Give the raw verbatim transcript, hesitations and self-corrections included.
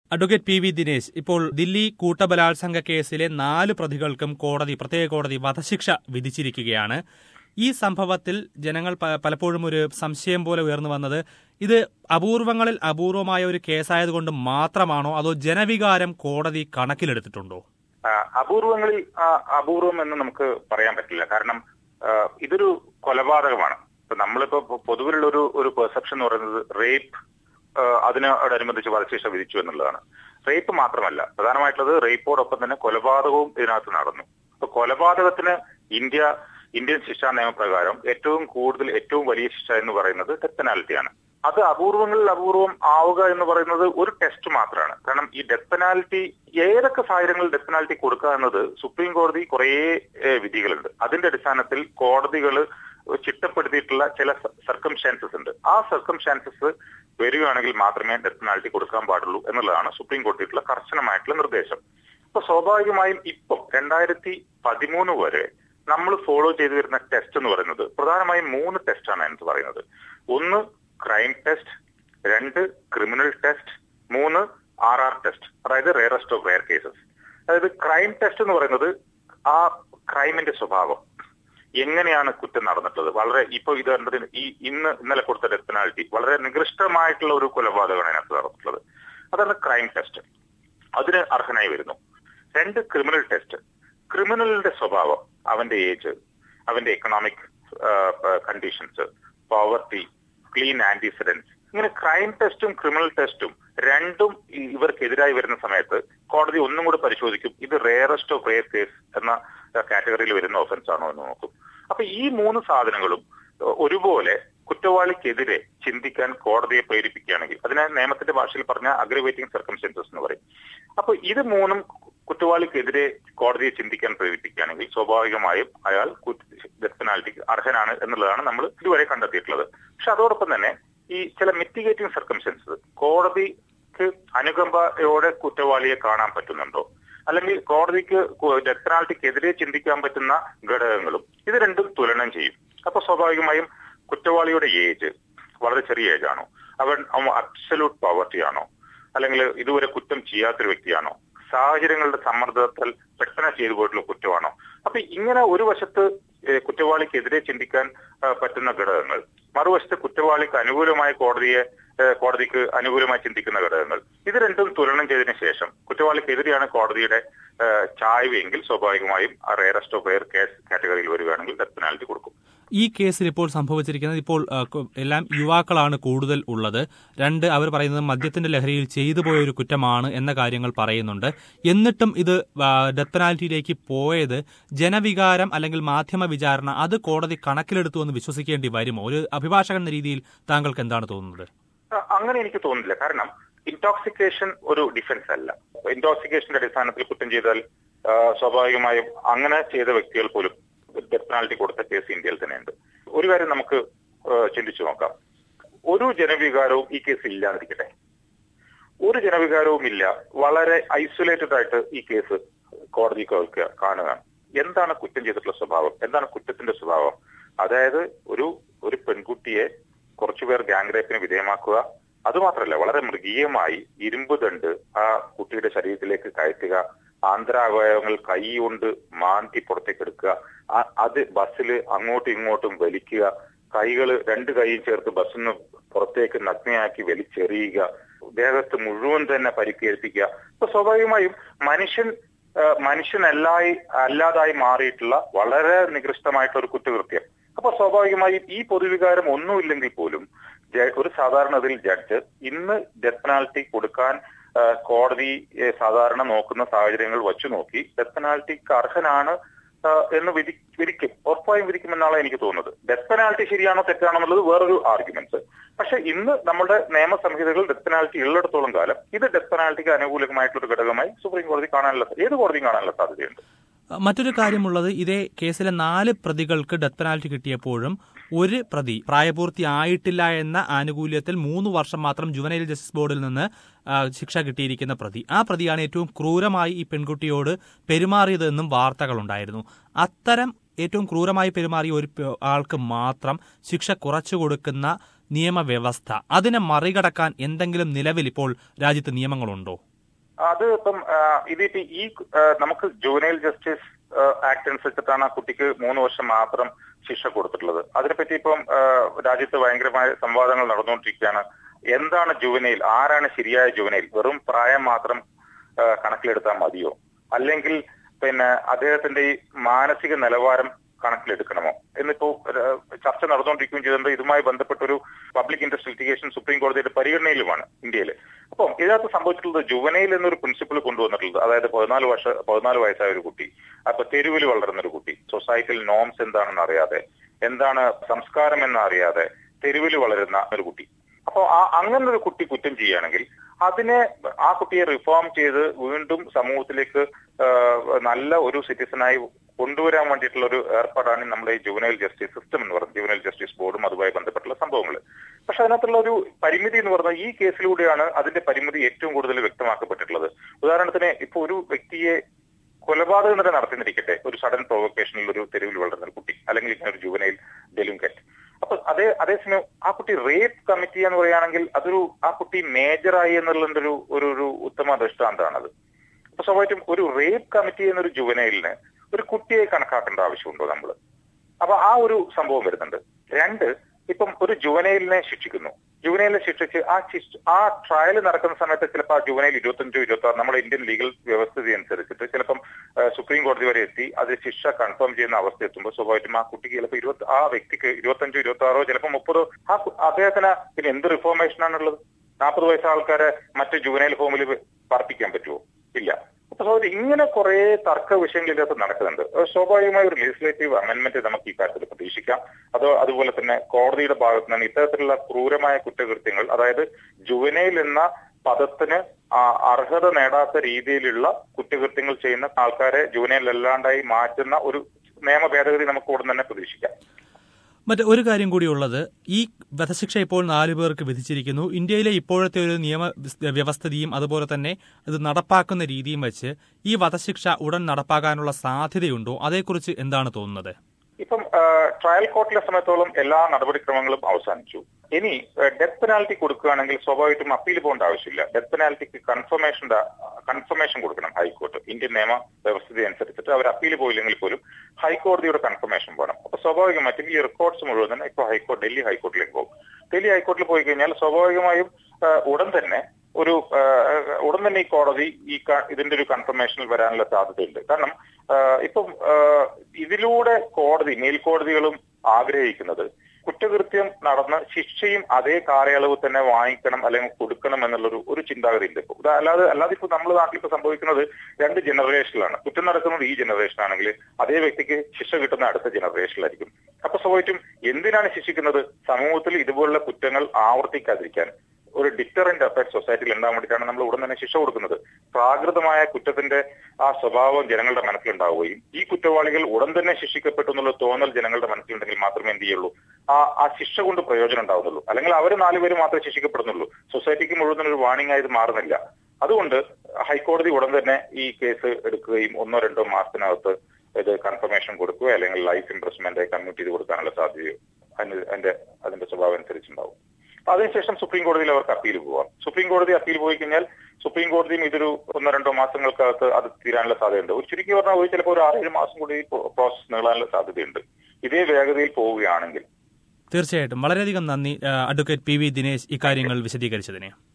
Advocate P V Dinesh, ഇപ്പോൾ ദില്ലി കൂട്ടബലാത്സംഗ കേസിലെ നാല് പ്രതികൾക്കും കോടതി പ്രത്യേക കോടതി വധശിക്ഷ വിധിച്ചിരിക്കുകയാണ്. ഈ സംഭവത്തിൽ ജനങ്ങൾ പലപ്പോഴും ഒരു സംശയം പോലെ ഉയർന്നു വന്നത് ഇത് അപൂർവങ്ങളിൽ അപൂർവമായ ഒരു കേസായതുകൊണ്ട് മാത്രമാണോ, അതോ ജനവികാരം കോടതി കണക്കിലെടുത്തിട്ടുണ്ടോ? അപൂർവങ്ങളിൽ അപൂർവം എന്ന് നമുക്ക് പറയാൻ പറ്റില്ല. കാരണം ഇതൊരു കൊലപാതകമാണ്. ഇപ്പൊ നമ്മളിപ്പോ പൊതുവിലുള്ള ഒരു ഒരു പെർസെപ്ഷൻ എന്ന് പറയുന്നത് റേപ്പ് അതിനോടനുബന്ധിച്ച് വധശിക്ഷ വിധിച്ചു എന്നുള്ളതാണ്. റേപ്പ് മാത്രമല്ല, പ്രധാനമായിട്ടുള്ളത് റേപ്പോടൊപ്പം തന്നെ കൊലപാതകവും ഇതിനകത്ത് നടന്നു. അപ്പൊ കൊലപാതകത്തിന് ഇന്ത്യ ഇന്ത്യൻ ശിക്ഷാ നിയമപ്രകാരം ഏറ്റവും കൂടുതൽ ഏറ്റവും വലിയ ശിക്ഷ എന്ന് പറയുന്നത് ഡെത്ത് പെനാൽറ്റിയാണ്. അത് അപൂർവങ്ങളിൽ അപൂർവം ആവുക എന്ന് പറയുന്നത് ഒരു ടെസ്റ്റ് മാത്രമാണ്. കാരണം ഈ ഡെത്ത് പെനാൽറ്റി ഏതൊക്കെ സാഹചര്യങ്ങളിൽ ഡെത്ത് പെനാൽറ്റി കൊടുക്കുക എന്നത് സുപ്രീം കോടതി കുറേ വിധികളുണ്ട്. അതിന്റെ അടിസ്ഥാനത്തിൽ കോടതികൾ ചിട്ടപ്പെടുത്തിയിട്ടുള്ള ചില സർക്കംസ്റ്റാൻസസ് ഉണ്ട്. ആ സർക്കംസ്റ്റാൻസസ് വരികയാണെങ്കിൽ മാത്രമേ ഡെത്ത് പെനാൽറ്റി കൊടുക്കാൻ പാടുള്ളൂ എന്നുള്ളതാണ് സുപ്രീം കോടതിയിട്ടുള്ള കർശനമായിട്ടുള്ള നിർദ്ദേശം. അപ്പൊ സ്വാഭാവികമായും ഇപ്പം രണ്ടായിരത്തി പതിമൂന്ന് വരെ നമ്മൾ ഫോളോ ചെയ്തു വരുന്ന ടെസ്റ്റ് എന്ന് പറയുന്നത് പ്രധാനമായും മൂന്ന് ടെസ്റ്റാണ് എന്ന് പറയുന്നത്. ഒന്ന് ക്രൈം ടെസ്റ്റ്, രണ്ട് ക്രിമിനൽ ടെസ്റ്റ്, മൂന്ന് ആർ ആർ ടെസ്റ്റ്, അതായത് റെയറസ്റ്റ് ഓഫ് റെയർ കേസസ്. അതായത് ക്രൈം ടെസ്റ്റ് എന്ന് പറയുന്നത് ആ ക്രൈമിന്റെ സ്വഭാവം, എങ്ങനെയാണ് കുറ്റം നടന്നിട്ടുള്ളത്. വളരെ ഇപ്പൊ ഇത് ഈ ഇന്ന് ഇന്നലെ കൊടുത്ത ഡെത്ത് പെനാൽറ്റി വളരെ നികൃഷ്ടമായിട്ടുള്ള ഒരു കൊലപാതകമാണ് അതിനകത്ത് നടന്നിട്ടുള്ളത്. അതാണ് ക്രൈം ടെസ്റ്റ്, അതിന് അർഹനായി വരുന്നു. രണ്ട് ക്രിമിനൽ ടെസ്റ്റ്, ക്രിമിനലിന്റെ സ്വഭാവം, അവന്റെ ഏജ്, അവന്റെ economic conditions, poverty, clean antecedents. ഇങ്ങനെ ക്രൈം ടെസ്റ്റും ക്രിമിനൽ ടെസ്റ്റും രണ്ടും ഇവർക്കെതിരായി വരുന്ന സമയത്ത് കോടതി ഒന്നും കൂടി പരിശോധിക്കും, ഇത് റെയറസ്റ്റ് ഓഫ് റെയർ കേസ് എന്ന കാറ്റഗറിയിൽ വരുന്ന ഒഫൻസ് ആണോ എന്ന് നോക്കും. അപ്പൊ ഈ മൂന്ന് സാധനങ്ങളും ഒരുപോലെ കുറ്റവാളിക്കെതിരെ ചിന്തിക്കാൻ കോടതിയെ പ്രേരിപ്പിക്കുകയാണെങ്കിൽ അതിനെ നിയമത്തിന്റെ ഭാഷയിൽ പറഞ്ഞ അഗ്രവേറ്റിംഗ് സർക്കംസ്റ്റൻസസ് എന്ന് പറയും. അപ്പൊ ഇത് മൂന്നും കുറ്റവാളിക്കെതിരെ കോടതിയെ ചിന്തിക്കാൻ പ്രേരിപ്പിക്കുകയാണെങ്കിൽ സ്വാഭാവികമായും അയാൾ ഡെത്ത് പെനാൽറ്റിക്ക് അർഹനാണ് എന്നുള്ളതാണ് നമ്മൾ ഇതുവരെ കണ്ടെത്തിയിട്ടുള്ളത്. പക്ഷെ അതോടൊപ്പം തന്നെ ഈ ചില മിറ്റിഗേറ്റിംഗ് സർക്കംസ്റ്റൻസസ്, കോടതിക്ക് അനുകമ്പയോടെ കുറ്റവാളിയെ കാണാൻ പറ്റുന്നുണ്ടോ, അല്ലെങ്കിൽ കോടതിക്ക് ഡെത്ത് പെനാൽറ്റിക്കെതിരെ ചിന്തിക്കാൻ പറ്റുന്ന ഘടകങ്ങളും ഇത് രണ്ടും തുലനം ചെയ്യും. അപ്പൊ സ്വാഭാവികമായും കുറ്റവാളിയുടെ ഏജ് വളരെ ചെറിയ ഏജാണോ, അവൻ അബ്സല്യൂട്ട് പോവർട്ടി ആണോ, അല്ലെങ്കിൽ ഇതുവരെ കുറ്റം ചെയ്യാത്തൊരു വ്യക്തിയാണോ, സാഹചര്യങ്ങളുടെ സമ്മർദ്ദത്താൽ പെട്ടെന്ന് ചെയ്തു പോയിട്ടുള്ള കുറ്റമാണോ. അപ്പൊ ഇങ്ങനെ ഒരു വശത്ത് കുറ്റവാളിക്കെതിരെ ചിന്തിക്കാൻ പറ്റുന്ന ഘടകങ്ങൾ, മറുവശത്ത് കുറ്റവാളിക്ക് അനുകൂലമായ കോടതിയെ കോടതിക്ക് അനുകൂലമായി ചിന്തിക്കുന്ന ഘടകങ്ങൾ, ഇത് രണ്ടും തുലനം ചെയ്തതിനു ശേഷം കുറ്റവാളിക്കെതിരെയാണ് കോടതിയുടെ ചായ്വെങ്കിൽ സ്വാഭാവികമായും ആ റെയറസ്റ്റ് ഓഫ് റെയർ കേസ് കാറ്റഗറിയിൽ വരികയാണെങ്കിൽ ഡെത്ത് പെനാൽറ്റി കൊടുക്കും. ഈ കേസിൽ ഇപ്പോൾ സംഭവിച്ചിരിക്കുന്നത്, ഇപ്പോൾ എല്ലാം യുവാക്കളാണ് കൂടുതൽ ഉള്ളത്. രണ്ട്, അവർ പറയുന്നത് മദ്യത്തിന്റെ ലഹരിയിൽ ചെയ്തു പോയ ഒരു കുറ്റമാണ് എന്ന കാര്യങ്ങൾ പറയുന്നുണ്ട്. എന്നിട്ടും ഇത് ഡെത്ത് പെനാൽറ്റിയിലേക്ക് പോയത് ജനവികാരം അല്ലെങ്കിൽ മാധ്യമ വിചാരണ അത് കോടതി കണക്കിലെടുത്തു എന്ന് വിശ്വസിക്കേണ്ടി വരുമോ? ഒരു അഭിഭാഷകൻ എന്ന രീതിയിൽ താങ്കൾക്ക് എന്താണ് തോന്നുന്നത്? അങ്ങനെ എനിക്ക് തോന്നുന്നില്ല. കാരണം ഇൻടോക്സിക്കേഷൻ ഒരു ഡിഫൻസ് അല്ല. ഇൻടോക്സിക്കേഷന്റെ അടിസ്ഥാനത്തിൽ കുറ്റം ചെയ്താൽ സ്വാഭാവികമായും അങ്ങനെ ചെയ്ത വ്യക്തികൾ പോലും ഡെത്ത് പെനാൽറ്റി കൊടുത്ത കേസ് ഇന്ത്യയിൽ തന്നെയുണ്ട്. ഒരു കാര്യം നമുക്ക് ചിന്തിച്ചു നോക്കാം. ഒരു ജനവികാരവും ഈ കേസിൽ ഇല്ലാതിരിക്കട്ടെ, ഒരു ജനവികാരവും ഇല്ല, വളരെ ഐസൊലേറ്റഡ് ആയിട്ട് ഈ കേസ് കോടതി കാണുക. എന്താണ് കുറ്റം ചെയ്തിട്ടുള്ള സ്വഭാവം, എന്താണ് കുറ്റത്തിന്റെ സ്വഭാവം? അതായത് ഒരു ഒരു പെൺകുട്ടിയെ കുറച്ചുപേർ ഗ്യാങ് റേപ്പിന് വിധേയമാക്കുക, അതുമാത്രമല്ല വളരെ മൃഗീയമായി ഇരുമ്പ് ദണ്ട് ആ കുട്ടിയുടെ ശരീരത്തിലേക്ക് കയറ്റുക, ആന്തരാവയവങ്ങൾ കൈ കൊണ്ട് മാന്തി പുറത്തേക്ക് എടുക്കുക, അത് ബസ്സിൽ അങ്ങോട്ടും ഇങ്ങോട്ടും വലിക്കുക, കൈകൾ രണ്ട് കൈയും ചേർത്ത് ബസ്സിൽ നിന്ന് പുറത്തേക്ക് നഗ്നയാക്കി വലിച്ചെറിയുക, ദേഹത്ത് മുഴുവൻ തന്നെ പരിക്കേൽപ്പിക്കുക. അപ്പൊ സ്വാഭാവികമായും മനുഷ്യൻ മനുഷ്യനല്ലായി അല്ലാതായി മാറിയിട്ടുള്ള വളരെ നികൃഷ്ടമായിട്ടുള്ള ഒരു കുറ്റകൃത്യം. അപ്പൊ സ്വാഭാവികമായും ഈ പൊതുവികാരം ഒന്നുമില്ലെങ്കിൽ പോലും ഒരു സാധാരണത്തിൽ ജഡ്ജ് ഇന്ന് ഡെത്ത് പെനാൽറ്റി കൊടുക്കാൻ കോടതി സാധാരണ നോക്കുന്ന സാഹചര്യങ്ങൾ വച്ചു നോക്കി ഡെത്ത് പെനാൽറ്റിക്ക് അർഹനാണ് എന്ന് വിധി വിധിക്കും ഉറപ്പായും വിധിക്കുമെന്നാണ് എനിക്ക് തോന്നുന്നത്. ഡെത്ത് പെനാൽറ്റി ശരിയാണോ തെറ്റാണോ എന്നുള്ളത് വേറൊരു ആർഗ്യുമെന്റ്സ്. പക്ഷെ ഇന്ന് നമ്മുടെ നിയമസംഹിതകൾ ഡെത്ത് പെനാൽറ്റി ഉള്ളിടത്തോളം കാലം ഇത് ഡെത്ത് പെനാൽറ്റിക്ക് അനുകൂലമായിട്ടൊരു ഘടകമായി സുപ്രീം കോടതി കാണാനുള്ള ഏത് കോടതിയും കാണാനുള്ള സാധ്യതയുണ്ട്. മറ്റൊരു കാര്യമുള്ളത്, ഇതേ കേസിലെ നാല് പ്രതികൾക്ക് ഡെത്ത് പെനാൽറ്റി കിട്ടിയപ്പോഴും ഒരു പ്രതി പ്രായപൂർത്തിയായിട്ടില്ല എന്ന ആനുകൂല്യത്തിൽ മൂന്ന് വർഷം മാത്രം ജുവനൈൽ ജസ്റ്റിസ് ബോർഡിൽ നിന്ന് ശിക്ഷ കിട്ടിയിരിക്കുന്ന പ്രതി, ആ പ്രതിയാണ് ഏറ്റവും ക്രൂരമായി ഈ പെൺകുട്ടിയോട് പെരുമാറിയതെന്നും വാർത്തകളുണ്ടായിരുന്നു. അത്തരം ഏറ്റവും ക്രൂരമായി പെരുമാറിയ ഒരു ആൾക്ക് മാത്രം ശിക്ഷ കുറച്ചു കൊടുക്കുന്ന നിയമവ്യവസ്ഥ, അതിനെ മറികടക്കാൻ എന്തെങ്കിലും നിലവിൽ ഇപ്പോൾ രാജ്യത്ത് നിയമങ്ങളുണ്ടോ? അത് ഇപ്പം ഇതിപ്പോ ഈ നമുക്ക് ജുവനൈൽ ജസ്റ്റിസ് ആക്ട് അനുസരിച്ചിട്ടാണ് ആ കുട്ടിക്ക് മൂന്ന് വർഷം മാത്രം ശിക്ഷ കൊടുത്തിട്ടുള്ളത്. അതിനെപ്പറ്റി ഇപ്പം രാജ്യത്ത് ഭയങ്കരമായ സംവാദങ്ങൾ നടന്നുകൊണ്ടിരിക്കുകയാണ്. എന്താണ് ജുവനൈൽ, ആരാണ് ശരിയായ ജുവനൈൽ? വെറും പ്രായം മാത്രം കണക്കിലെടുത്താൽ മതിയോ, അല്ലെങ്കിൽ പിന്നെ അദ്ദേഹത്തിന്റെ ഈ മാനസിക നിലവാരം കണക്കിലെടുക്കണമോ എന്നിപ്പോ ചർച്ച നടന്നുകൊണ്ടിരിക്കുകയും ചെയ്തിട്ടുണ്ട്. ഇതുമായി ബന്ധപ്പെട്ടൊരു പബ്ലിക് ഇൻട്രസ്റ്റ് ലിറ്റിഗേഷൻ സുപ്രീം കോടതിയുടെ പരിഗണനയിലുമാണ് ഇന്ത്യയിൽ. അപ്പം ഇതിനകത്ത് സംഭവിച്ചിട്ടുള്ളത് ജുവനൈൽ എന്നൊരു പ്രിൻസിപ്പിൾ കൊണ്ടുവന്നിട്ടുള്ളത്, അതായത് പതിനാല് വർഷ പതിനാല് വയസ്സായ ഒരു കുട്ടി, അപ്പൊ തെരുവിൽ വളരുന്ന ഒരു കുട്ടി, സൊസൈറ്റിയിൽ നോംസ് എന്താണെന്ന് അറിയാതെ, എന്താണ് സംസ്കാരം എന്ന് അറിയാതെ തെരുവിൽ വളരുന്ന ഒരു കുട്ടി. അപ്പോൾ ആ അങ്ങനെ ഒരു കുട്ടി കുറ്റം ചെയ്യുകയാണെങ്കിൽ അതിനെ ആ കുട്ടിയെ റിഫോം ചെയ്ത് വീണ്ടും സമൂഹത്തിലേക്ക് നല്ല ഒരു സിറ്റിസണായി കൊണ്ടുവരാൻ വേണ്ടിയിട്ടുള്ള ഒരു ഏർപ്പാടാണ് നമ്മുടെ ഈ ജുവനൈൽ ജസ്റ്റിസ് സിസ്റ്റം എന്ന് പറയുന്നത്, ജുവനൈൽ ജസ്റ്റിസ് ബോർഡും അതുമായി ബന്ധപ്പെട്ടുള്ള സംഭവങ്ങൾ. പക്ഷെ അതിനകത്തുള്ള ഒരു പരിമിതി എന്ന് പറഞ്ഞാൽ ഈ കേസിലൂടെയാണ് അതിന്റെ പരിമിതി ഏറ്റവും കൂടുതൽ വ്യക്തമാക്കപ്പെട്ടിട്ടുള്ളത്. ഉദാഹരണത്തിന് ഇപ്പൊ ഒരു വ്യക്തിയെ കൊലപാതകം തന്നെ നടത്തിന്നിരിക്കട്ടെ, ഒരു സഡൻ പ്രൊവക്കേഷനിൽ ഒരു തെരുവിൽ വളരുന്ന ഒരു കുട്ടി, അല്ലെങ്കിൽ ഇങ്ങനെ ഒരു ജുവനൈൽ ഡെലിൻക്വന്റ്. അപ്പൊ അതേ അതേസമയം ആ കുട്ടി റേപ്പ് കമ്മിറ്റ് എന്ന് പറയുകയാണെങ്കിൽ അതൊരു ആ കുട്ടി മേജറായി എന്നുള്ളതിന്റെ ഒരു ഒരു ഉത്തമ ദൃഷ്ടാന്തമാണത്. അപ്പൊ സ്വാഭാവികം ഒരു റേപ്പ് കമ്മിറ്റ് ചെയ്യുന്ന ഒരു ജുവനൈലിന് ഒരു കുട്ടിയെ കണക്കാക്കേണ്ട ആവശ്യമുണ്ടോ നമ്മൾ? അപ്പൊ ആ ഒരു സംഭവം വരുന്നുണ്ട്. രണ്ട്, ഇപ്പം ഒരു ജുവനൈലിനെ ശിക്ഷിക്കുന്നു, ജുവനൈലിനെ ശിക്ഷിച്ച് ആ ആ ട്രയൽ നടക്കുന്ന സമയത്ത് ചിലപ്പോൾ ആ ജുവനൈൽ ഇരുപത്തഞ്ചോ ഇരുപത്തി ആറ് നമ്മുടെ ഇന്ത്യൻ ലീഗൽ വ്യവസ്ഥിതി അനുസരിച്ചിട്ട് ചിലപ്പം സുപ്രീം കോടതി വരെ എത്തി അത് ശിക്ഷ കൺഫേം ചെയ്യുന്ന അവസ്ഥ എത്തുമ്പോൾ സ്വാഭാവികമായിട്ടും ആ കുട്ടിക്ക് ചിലപ്പോൾ ഇരുപത്തി ആ വ്യക്തിക്ക് ഇരുപത്തഞ്ചോ ഇരുപത്തി ആറോ ചിലപ്പോൾ മുപ്പതോ ആ അദ്ദേഹത്തിന് പിന്നെ എന്ത് റിഫോർമേഷൻ ആണുള്ളത്? നാൽപ്പത് വയസ്സ് ആൾക്കാരെ മറ്റു ജുവനൈൽ ഹോമിൽ പാർപ്പിക്കാൻ പറ്റുമോ? ഇല്ല. അപ്പൊ സ്വാഭാവികം ഇങ്ങനെ കുറെ തർക്ക വിഷയങ്ങൾ ഇതിനകത്ത് നടക്കുന്നുണ്ട്. സ്വാഭാവികമായ ഒരു ലെജിസ്ലേറ്റീവ് അമെന്റ്മെന്റ് നമുക്ക് ഈ കാര്യത്തിൽ പ്രതീക്ഷിക്കാം. അതോ അതുപോലെ തന്നെ കോടതിയുടെ ഭാഗത്ത് നിന്ന് ഇത്തരത്തിലുള്ള ക്രൂരമായ കുറ്റകൃത്യങ്ങൾ, അതായത് ജുവനൈൽ എന്ന പദത്തിന് അർഹത നേടാത്ത രീതിയിലുള്ള കുറ്റകൃത്യങ്ങൾ ചെയ്യുന്ന ആൾക്കാരെ ജുവനൈൽ അല്ലാണ്ടായി മാറ്റുന്ന ഒരു നിയമ ഭേദഗതി നമുക്ക് ഉടൻ തന്നെ പ്രതീക്ഷിക്കാം. മറ്റ് ഒരു കാര്യം കൂടിയുള്ളത്, ഈ വധശിക്ഷ ഇപ്പോൾ നാലു പേർക്ക് വിധിച്ചിരിക്കുന്നു. ഇന്ത്യയിലെ ഇപ്പോഴത്തെ ഒരു നിയമ വ്യവസ്ഥിതിയും അതുപോലെ തന്നെ ഇത് നടപ്പാക്കുന്ന രീതിയും വെച്ച് ഈ വധശിക്ഷ ഉടൻ നടപ്പാക്കാനുള്ള സാധ്യതയുണ്ടോ? അതേക്കുറിച്ച് എന്താണ് തോന്നുന്നത്? ഇപ്പം ട്രയൽ കോർട്ടിലെ സമയത്തോളം എല്ലാ നടപടിക്രമങ്ങളും അവസാനിച്ചു. ഇനി ഡെത്ത് പെനാൽറ്റി കൊടുക്കുകയാണെങ്കിൽ സ്വാഭാവികമായിട്ടും അപ്പീൽ പോകേണ്ട ആവശ്യമില്ല. ഡെത്ത് പെനാൽറ്റിക്ക് കൺഫർമേഷൻ കൺഫർമേഷൻ കൊടുക്കണം ഹൈക്കോർട്ട്. ഇന്ത്യൻ നിയമ വ്യവസ്ഥിതി അനുസരിച്ചിട്ട് അവർ അപ്പീൽ പോയില്ലെങ്കിൽ പോലും ഹൈക്കോടതിയുടെ കൺഫർമേഷൻ വേണം. അപ്പൊ സ്വാഭാവികമായിട്ടും ഈ റെക്കോർഡ്സ് മുഴുവൻ തന്നെ ഇപ്പോൾ ഹൈക്കോടതി ഡൽഹി ഹൈക്കോർട്ടിലേക്ക് പോകും. ഡൽഹി ഹൈക്കോർട്ടിൽ പോയി കഴിഞ്ഞാൽ സ്വാഭാവികമായും ഉടൻ തന്നെ ഒരു ഉടൻ തന്നെ ഈ കോടതി ഈ ഇതിന്റെ ഒരു കൺഫർമേഷനിൽ വരാനുള്ള സാധ്യതയുണ്ട്. കാരണം ഇപ്പം ഇതിലൂടെ കോടതി മേൽക്കോടതികളും ആഗ്രഹിക്കുന്നത് കുറ്റകൃത്യം നടന്ന് ശിക്ഷയും അതേ കാലയളവ് തന്നെ വാങ്ങിക്കണം അല്ലെങ്കിൽ കൊടുക്കണം എന്നുള്ളൊരു ഒരു ചിന്താഗതി ഉണ്ട്. ഇപ്പൊ അല്ലാതെ അല്ലാതെ ഇപ്പൊ നമ്മുടെ നാട്ടിൽ ഇപ്പൊ സംഭവിക്കുന്നത് രണ്ട് ജനറേഷനിലാണ്. കുറ്റം നടക്കുന്നത് ഈ ജനറേഷൻ ആണെങ്കിൽ അതേ വ്യക്തിക്ക് ശിക്ഷ കിട്ടുന്ന അടുത്ത ജനറേഷനിലായിരിക്കും. അപ്പൊ സ്വാഭാവികം എന്തിനാണ് ശിക്ഷിക്കുന്നത്? സമൂഹത്തിൽ ഇതുപോലുള്ള കുറ്റങ്ങൾ ആവർത്തിക്കാതിരിക്കാൻ, ഒരു ഡിറ്ററന്റ് എഫക്ട് സൊസൈറ്റിയിൽ ഉണ്ടാകാൻ വേണ്ടിയിട്ടാണ് നമ്മൾ ഉടൻ തന്നെ ശിക്ഷ കൊടുക്കുന്നത്. പ്രാകൃതമായ കുറ്റത്തിന്റെ ആ സ്വഭാവം ജനങ്ങളുടെ മനസ്സിലുണ്ടാവുകയും ഈ കുറ്റവാളികൾ ഉടൻ തന്നെ ശിക്ഷിക്കപ്പെട്ടു എന്നുള്ള തോന്നൽ ജനങ്ങളുടെ മനസ്സിലുണ്ടെങ്കിൽ മാത്രമേ എന്ത് ചെയ്യുള്ളൂ ആ ആ ശിക്ഷ കൊണ്ട് പ്രയോജനം ഉണ്ടാവുന്നുള്ളൂ. അല്ലെങ്കിൽ അവർ നാലുപേര് മാത്രമേ ശിക്ഷിക്കപ്പെടുന്നുള്ളൂ, സൊസൈറ്റിക്ക് മുഴുവൻ ഒരു വാണിംഗ് ആയത് മാറുന്നില്ല. അതുകൊണ്ട് ഹൈക്കോടതി ഉടൻ തന്നെ ഈ കേസ് എടുക്കുകയും ഒന്നോ രണ്ടോ മാസത്തിനകത്ത് ഇത് കൺഫർമേഷൻ കൊടുക്കുകയോ അല്ലെങ്കിൽ ലൈഫ് ഇംപ്രസ്മെന്റ് കമ്മ്യൂട്ട് ചെയ്ത് കൊടുക്കാനുള്ള സാധ്യതയോ അതിന്റെ അതിന്റെ സ്വഭാവം അനുസരിച്ചുണ്ടാവും. അതിനുശേഷം സുപ്രീം കോടതിയിൽ അവർക്ക് അപ്പീൽ പോവാം. സുപ്രീം കോടതി അപ്പീൽ പോയി കഴിഞ്ഞാൽ സുപ്രീം കോടതിയും ഇതൊരു ഒന്നോ രണ്ടോ മാസങ്ങൾക്കകത്ത് അത് തീരാനുള്ള സാധ്യതയുണ്ട്. ഒരു ചുരുക്കി പറഞ്ഞാൽ ഒരു ചിലപ്പോൾ ഒരു ആറേഴ് മാസം കൂടി പ്രോസസ് നീളാനുള്ള സാധ്യതയുണ്ട് ഇതേ വേഗതയിൽ പോവുകയാണെങ്കിൽ. തീർച്ചയായിട്ടും വളരെയധികം നന്ദി അഡ്വക്കേറ്റ് പി വി ദിനേശ് ഇക്കാര്യങ്ങൾ വിശദീകരിച്ചതിന്.